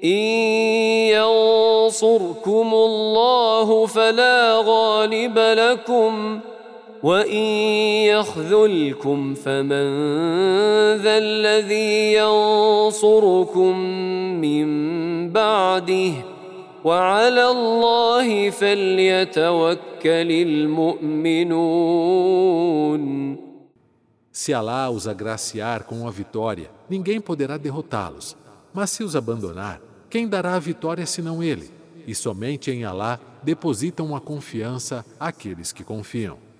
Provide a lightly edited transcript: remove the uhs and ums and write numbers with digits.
إن ينصركم الله فلا غالب لكم وإن يخذلكم فمن ذا الذي ينصركم من بعده وعلى الله فليتوكل المؤمنون. Se Alá os agraciar com a vitória, ninguém poderá derrotá-los. Mas se os abandonar, quem dará a vitória senão Ele? E somente em Alá depositam a confiança aqueles que confiam.